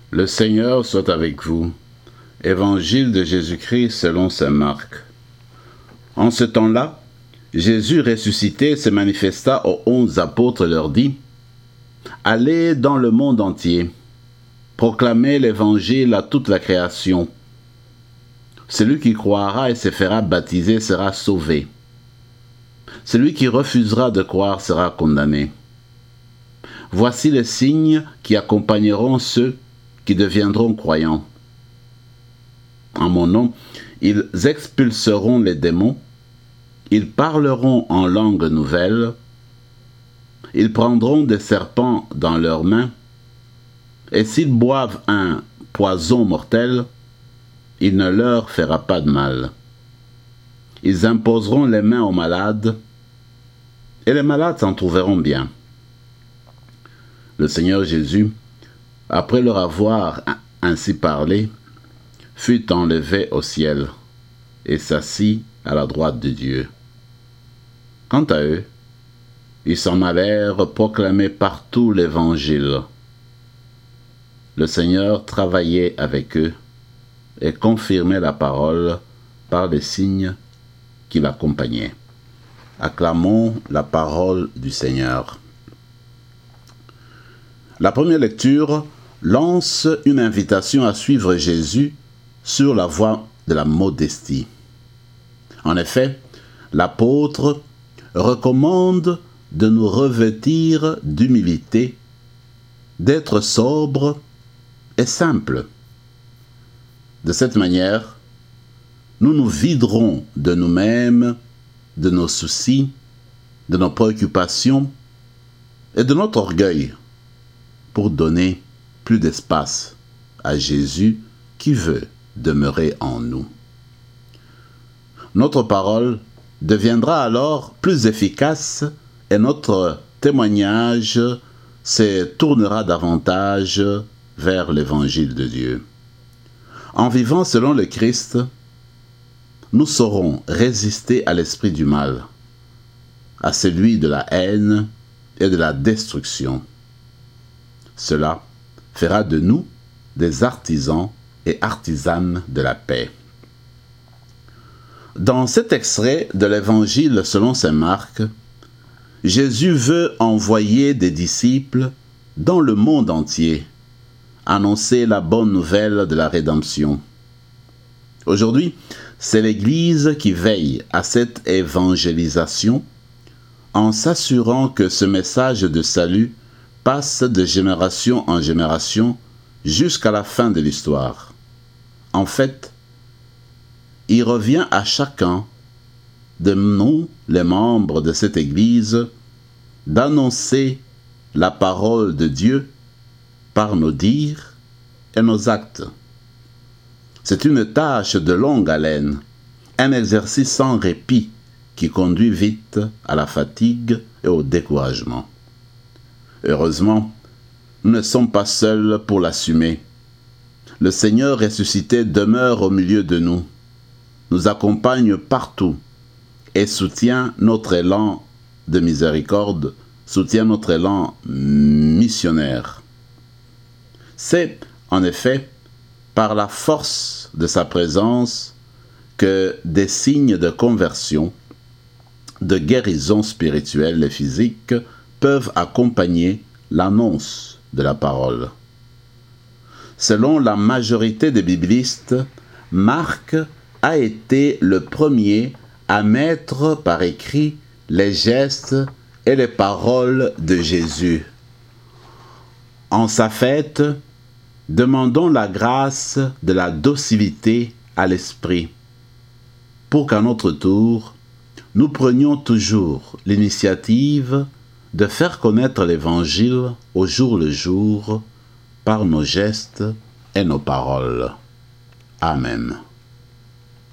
Le Seigneur soit avec vous. Évangile de Jésus-Christ selon saint Marc. En ce temps-là, Jésus ressuscité se manifesta aux 11 apôtres et leur dit : Allez dans le monde entier, proclamez l'évangile à toute la création. Celui qui croira et se fera baptiser sera sauvé. Celui qui refusera de croire sera condamné. Voici les signes qui accompagneront ceux qui deviendront croyants. En mon nom, ils expulseront les démons, ils parleront en langue nouvelle, ils prendront des serpents dans leurs mains, et s'ils boivent un poison mortel, il ne leur fera pas de mal. Ils imposeront les mains aux malades, et les malades s'en trouveront bien. Le Seigneur Jésus, après leur avoir ainsi parlé, fut enlevé au ciel et s'assit à la droite de Dieu. Quant à eux, ils s'en allèrent proclamer partout l'Évangile. Le Seigneur travaillait avec eux et confirmait la parole par les signes qui l'accompagnaient. Acclamons la parole du Seigneur. La première lecture lance une invitation à suivre Jésus sur la voie de la modestie. En effet, l'apôtre recommande de nous revêtir d'humilité, d'être sobre et simple. De cette manière, nous nous viderons de nous-mêmes, de nos soucis, de nos préoccupations et de notre orgueil pour donner plus d'espace à Jésus qui veut demeurer en nous. Notre parole deviendra alors plus efficace et notre témoignage se tournera davantage vers l'Évangile de Dieu. En vivant selon le Christ, nous saurons résister à l'esprit du mal, à celui de la haine et de la destruction. Cela fera de nous des artisans et artisanes de la paix. Dans cet extrait de l'Évangile selon saint Marc, Jésus veut envoyer des disciples dans le monde entier, annoncer la bonne nouvelle de la rédemption. Aujourd'hui, c'est l'Église qui veille à cette évangélisation en s'assurant que ce message de salut passe de génération en génération jusqu'à la fin de l'histoire. En fait, il revient à chacun de nous, les membres de cette Église, d'annoncer la parole de Dieu par nos dires et nos actes. C'est une tâche de longue haleine, un exercice sans répit qui conduit vite à la fatigue et au découragement. Heureusement, nous ne sommes pas seuls pour l'assumer. Le Seigneur ressuscité demeure au milieu de nous, nous accompagne partout et soutient notre élan de miséricorde, soutient notre élan missionnaire. C'est, en effet, par la force de sa présence que des signes de conversion, de guérison spirituelle et physique peuvent accompagner l'annonce de la parole. Selon la majorité des biblistes, Marc a été le premier à mettre par écrit les gestes et les paroles de Jésus. En sa fête, demandons la grâce de la docilité à l'esprit, pour qu'à notre tour, nous prenions toujours l'initiative de faire connaître l'Évangile au jour le jour par nos gestes et nos paroles. Amen.